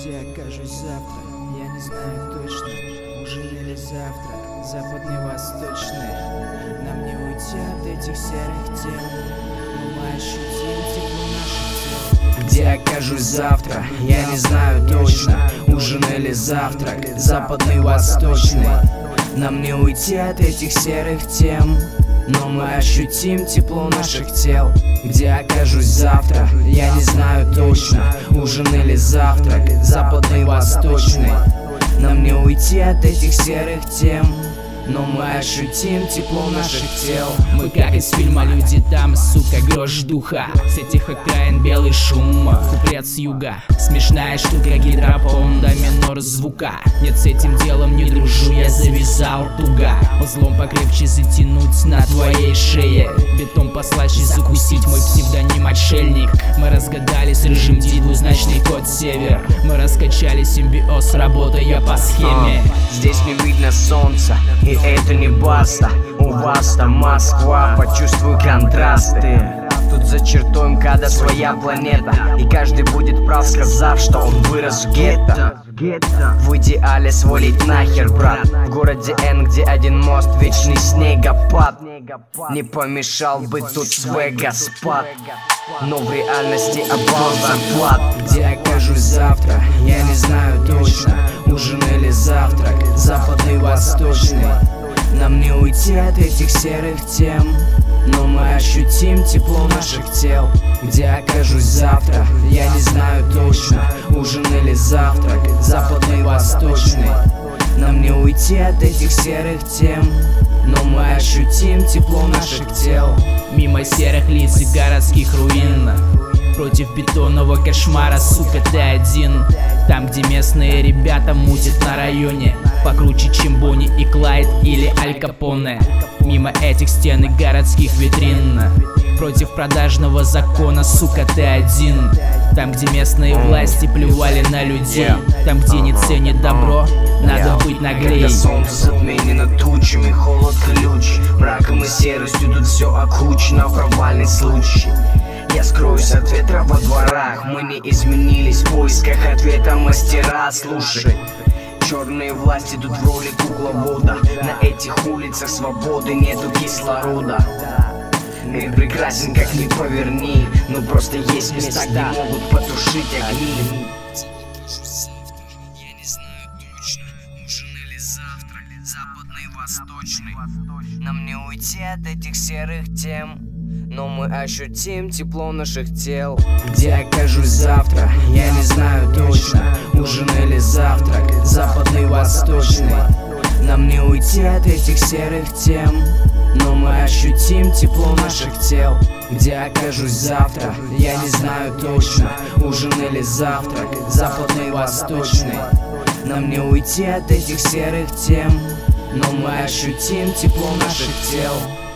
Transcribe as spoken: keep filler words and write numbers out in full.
Где окажусь завтра, я не знаю точно. Ужин или завтрак, западный, восточный. Нам не уйти от этих серых тем, но мы ощутим тепло наших тел. Где окажусь завтра, я не знаю точно. Ужин или завтрак, западный, восточный. Нам не уйти от этих серых тем, но мы ощутим тепло наших тел. Где окажусь завтра, я не знаю точно. Ужин или завтрак, западный, восточный. Нам не уйти от этих серых тем, но мы ощутим тепло наших тел. Мы как из фильма «Люди там», сука, грош духа. С этих окраин белый шум, куплет с юга. Смешная штука, гидропон до минор звука. Нет, с этим делом не дружу, я завязал туго. Узлом покрепче затянуть на твоей шее. Бетон послаще закусить, мой псевдоним отшельник. Мы разгадали с рыжим Ди двузначный код север. Мы раскачали симбиоз, работая по схеме. Здесь не видно солнца, и это не баста. У вас там Москва, почувствуй контрасты. Тут за чертой МКАДа своя планета, и каждый будет прав, сказав, что он вырос в гетто. В идеале свалить нахер, брат. В городе Н, где один мост, вечный снегопад. Не помешал бы тут свегоспад, но в реальности обвал зарплат. Где окажусь завтра, я не знаю точно. Ужин или завтрак, западный, восточный. Нам не уйти от этих серых тем, но мы ощутим тепло наших тел. Где окажусь завтра, я не знаю точно. Ужин или завтрак, западный, восточный. Нам не уйти от этих серых тем, но мы ощутим тепло наших тел. Мимо серых лиц и городских руин, против бетонного кошмара, сука, ты один. Там, где местные ребята мутят на районе, покруче, чем Бонни и Клайд или Аль Капоне. Мимо этих стен и городских витрин, против продажного закона, сука, ты один. Там, где местные власти плевали на людей, там, где не ценят добро, надо быть наглей. Когда солнце затменено тучами, холод колючий, мраком и серостью тут все окучено, провальный случай. Я скроюсь от ветра во дворах, мы не изменились в поисках ответа, мастера, слушай. Черные власти тут в роли кукловода, на этих улицах свободы нету кислорода. Мир прекрасен, как ни поверни, но просто есть места, где могут потушить огни. Я не знаю точно, ужин или завтрак, западный, восточный. Нам не уйти от этих серых тем, но мы ощутим тепло наших тел. Где окажусь завтра, я не знаю точно. Ужин или завтрак, западный, восточный. Нам не уйти от этих серых тем, но мы ощутим тепло наших тел. Где окажусь завтра, я не знаю точно. Ужин или завтрак, западный, восточный. Нам не уйти от этих серых тем, но мы ощутим тепло наших тел.